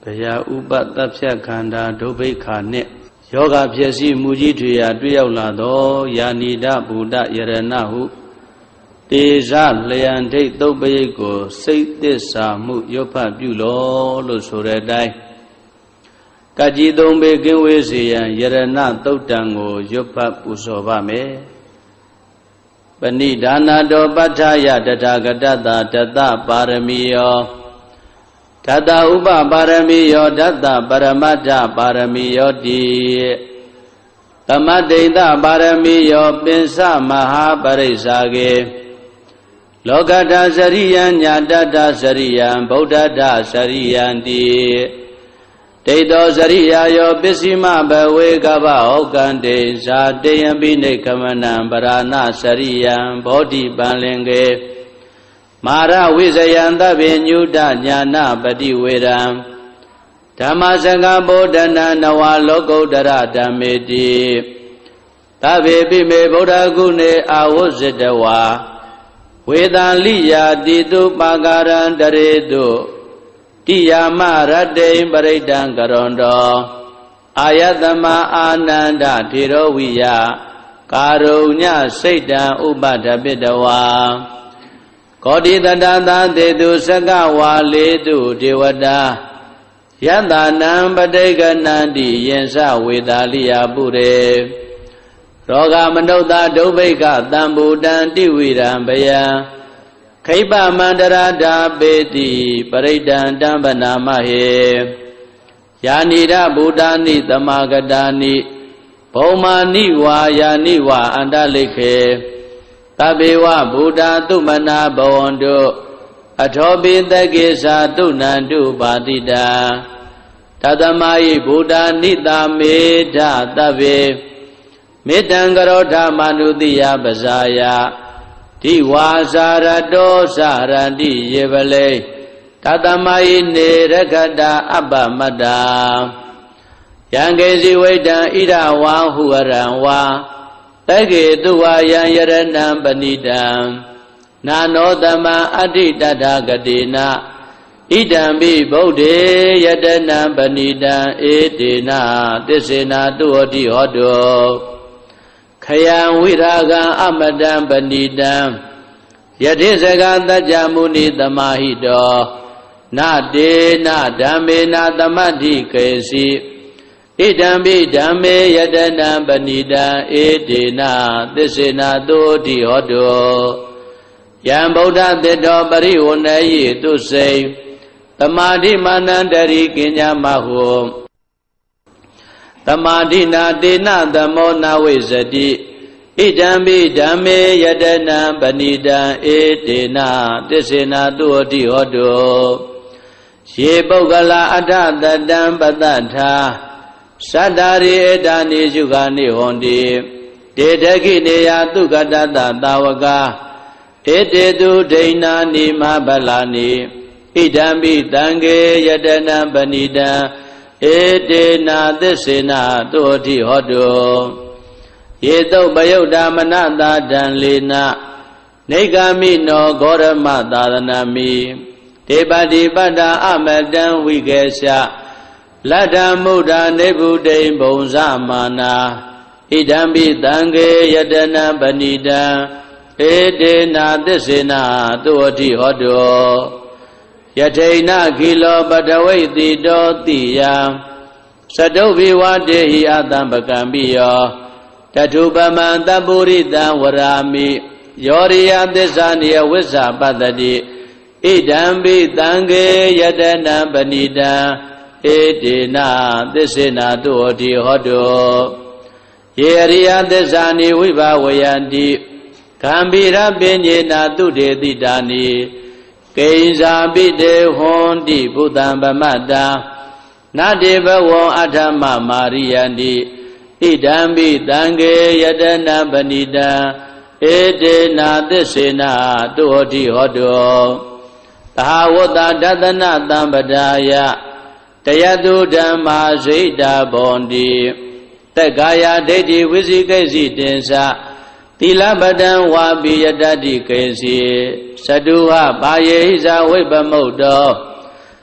ရာဥပတပ်ဖြတ်ခန္ဓာဒုဗ္ဗိခာနှင့်ယောဂဖြစ်စီမူကြီးထွေရာတွေ့ရောက်လာသောယာနိဒဗုဒ္ဓယရဏဟုတေဇလျံဒိဋ္ဌုပ္ပယိတ်ကိုစိတ်သစ္စာမှုရွတ်ဖတ်ပြုလောလို့ဆိုတဲ့အတိုင်းကကြီးသုံးပေကင်းဝေးစေရန်ယရဏသုတ်တံကိုရွတ်ဖတ်ပူဇော်ပါမယ်ပဏိဒါနာတောပဋ္ဌာယတထာဂတတတတပါရမီယောဓတ္တဥပပါရမီယောဓတ္တပရမတ္ထပါရမီယောတိသမတ္တိတပါရမီယောပင်စမဟာပရိစ္ဆာကေလောကတ္ထစရိယံညာတတ္ထစရိယံဗုဒ္ဓတ္ထစရိယံတိဒိဋ္ဌောစရိယာယောပစ္စည်းမဘဝေကဗဟောကံတေဇာတေယံပိနိကမနံပရဏစရိယံဘောဓိပံလင်ကေမာရဝိဇယံသဗ္ဗညုတညာနာပတိဝေရံဓမ္မစကဗောဓနံနဝလောကုတ္တရဓမ္မေတိသဗ္ဗေပိမေဗုဒ္ဓဂုဏေအာဝုဇ္ဇတဝါဝေသံလိယာတိတုပါကာရံတရေတုတိယာမရတ္တိပရိဒံကရွန်တောအာယတမအာနန္ဒထေရဝိယကာရုညစိတ်တံဥပဒပိတဝါကောတိတတသာတေတုစကဝါလေတုဒေဝတာယတနံပဋိကနန္တိယင်္စဝေတာလိယပုရေရောဂမနုဿဒုဗ္ဗိကတံဘူတံတိဝိရံဘယံခိပမန္တရာဓာပေတိပရိဒံတံပနာမဟေယာနိရဗုဒ္ဓာနိသမဂတာနိဘုံမာနိဝါယာနိဝါအန္တလိခေသဗ္ဗေဝဗုဒ္ဓသုမနာဘဝန္တုအထောပိတကေသာတုဏန္တုပါတိတာတသမယိဗုဒ္ဓနိတာမေဓသဗ္ဗေမေတ္တံကရောဓမနုတိယပဇာယတိဝါစာရတောစာရတိယေပလေတသမယိနေရခတာအပ္ပမတ္တာယံကေစီဝိတံဣရဝါဟုရံဝါတကေတုဝါယံယရဏံပဏိတံနာနောတမံအဋ္ဌိတထာဂတိနာဣဒံပိဗုဒ္ဓေယတနံပဏိတံဧတေနာသစ္စေနာတုဟောတိဟောတောခယံဝိရာဂံအမတံပဏိတံယတိစကသัจ jা မုနိသမာဟိတောနတေနဓမ္မေနသမတ္ထိကေစီဣဒံပိဓမ္မေယတနံပဏိတံဧတေနာသစ္စေနာတုဟောတိဟောတောယံဗုဒ္ဓသစ္တောပရိဝဏယိတုစိသမာဓိမာနန္တရိကိညာမဟုသမာဓိနာတေနသမောနာဝိဇတိဣဒံပိဓမ္မေယတနံပဏိတံဧတေနာသစ္စေနာတုဟောတိဟောတောယေပုဂ္ဂလာအထတတံပတ္တထာသတ္တာရိဧတာနိယုဂာနိဟောတိတေတခိနေယသုကတတသာဝကာဧတေတုဒိဏာနိမဗလာနိဣဒံပိတံကေယတနံပဏိတံဧတေနာသစ္စေနာတုဟောတိဟောတောယေတုပယုတ်တာမနတာတံလေနနေဂာမိနောဂောရမသာသနာမိဒေပတိပတ္တာအမတံဝိကေရှလတ္တမုဒ္ဒနေဗုဒိံဘုံဇမာနာဣဒံပိတံကေယတနံပဏိတံဧတေနာသစ္စေနာတုဟောတိဟောတောယထိဏခိလောပတဝိတိတောတိယံသတုဘိဝတေဟိအတံပကံပိယောတထုပမံတပုရိတံဝရာမိယောရိယသစ္စာနိယဝိဇ္ဇာပတ္တိဣဒံပိတံကေယတနံပဏိတံဧတေနာသစ္စေနာတုဟောတိဟောတောယေရိယသစ္စာနိဝိဘဝယန္တိကံဗိရပဉ္စေနာတုတေတိတာနိကိဉ္စာပိတေဟွန်တိဘုဒ္ဓံဗမတ္တာနတေဘဝံအထမမာရိယန္တိဣဒံပိတံကေယတနံပဏိတံဧတေနာသစ္စေနာတုဟောတိဟောတောသဟဝတ္တဒသနသံပဒါယတယတုဓမ္မာဇိတာဘောန္တိတက္ကာယဒိဋ္ဌိဝိသိကိစီတင်္စသီလပတံဝါပိယတတိကေစီသတုဟပါယေဟိဇာဝိပမုတ်တော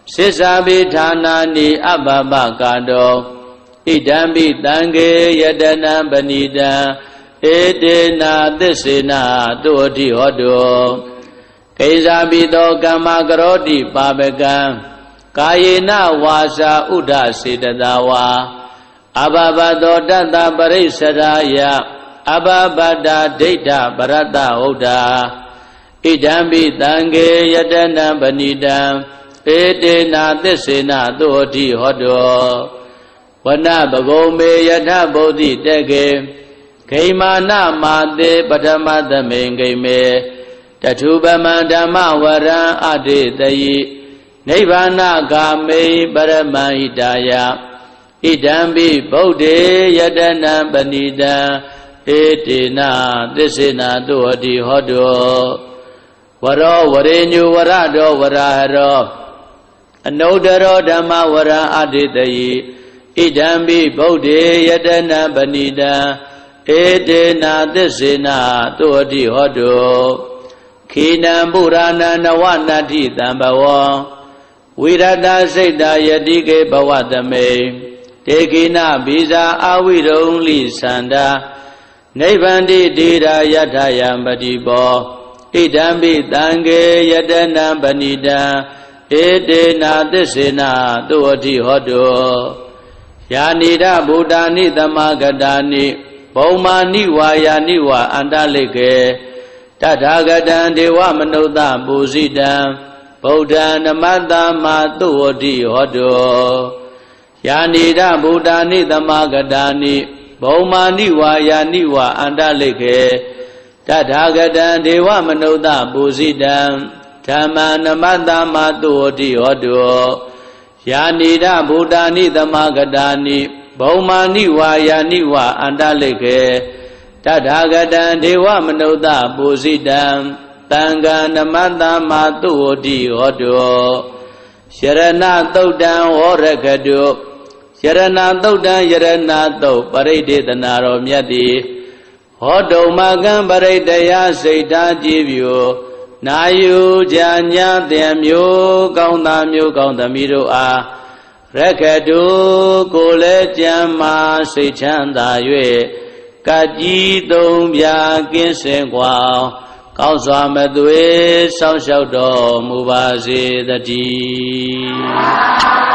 စိစ္ဆာပိဌာနာနိအပပကာတောဣဒံပိတံခေယတနံပဏိတံဧတေနာသစ္စေနာတုအတိဟောတုကိစ္ဆာပိတောကမ္မကရောတိပါပကံကာယေနဝါစာဥဒ္ဒစေတသာဝါအဘဘတောတတ္တပရိစ္ဆရာယအဘဘတ္တဒိဋ္ဌပရတ္တဟုတ်တာဣဒံပိတံခေယတနံပဏိတံဧတေနာသစ္စေနာသုအတိဟောတောဝနပဂုံမေယထဗုဒ္ဓိတေကေဂိမာနမာတေပထမသမိန်ဂိမေတထုပမံဓမ္မဝရံအတေတယိနိဗ္ဗာနဂာမေပရမဟိတာယဣဒံပိဗုဒ္ဓေယတနံပဏိတံဧတေနာသစ္စေနာသုအတိဟောတောဝရောဝရေညုဝရတောဝရဟရောအနုတ္တရောဓမ္မဝရံအတေတယိဣဒံပိဗုဒ္ဓေယတနံပဏိတံဧတေနာသစ္စေနာသုအတိဟောတောခိနံပုရာဏနဝနတ္ထိတံဘဝံဝိရတစိတ်တာယတိကေဘဝသမေတေခိနဘိဇာအဝိရုံလိသန္တာနိဗ္ဗန္တိတိရာယထယံပတိဘောဣဒံပိတံခေယတနံပဏိတံဧတေနာသစ္စေနာသုအတိဟောတောယာနိဒဗုဒ္ဓာနိသမဂတာနိဘုံမာနိဝါယာနိဝါအန္တလိကေတထာဂတံဒေဝမနုဿပူဇိတံဗုဒ္ဓံနမတ္တမသုအတိဟောတောယာနိဒဗုဒ္ဓာနိသမဂတာနိဘုံမာနိဝါယာနိဝါအန္တလိကေတထာဂတံဒေဝမနုဿပူဇိတံဓမ္မနမတ္တမသုအတိဟောတောယာနိဒဗုဒ္ဓာနိသမဂတာနိဘုံမာနိဝါယာနိဝါအန္တလိကေတထာဂတံဒေဝမနုဿပူဇိတံတံဃာနမတ္တမသုအတိဟောတောယရဏသုတ်တံဝောရကတုယရဏသုတ်တံယရဏသုတ်ပရိဒေသနာတော်မြတ်သည်ဟောတုံမကံပရိတယစိတ်ထားကြည်ပြူနာယူကြညာတဲ့မျိုးကောင်းသားမျိုးကောင်းသမီးတို့အားရက္ခတုကိုလည်းကြံမာစိတ်ချမ်းသာ၍ကကြီးသုံးပြကင်းစင်กว่าကောင်းစွာမသွေစောင့်ရှောက်တော်မူပါစေတည်း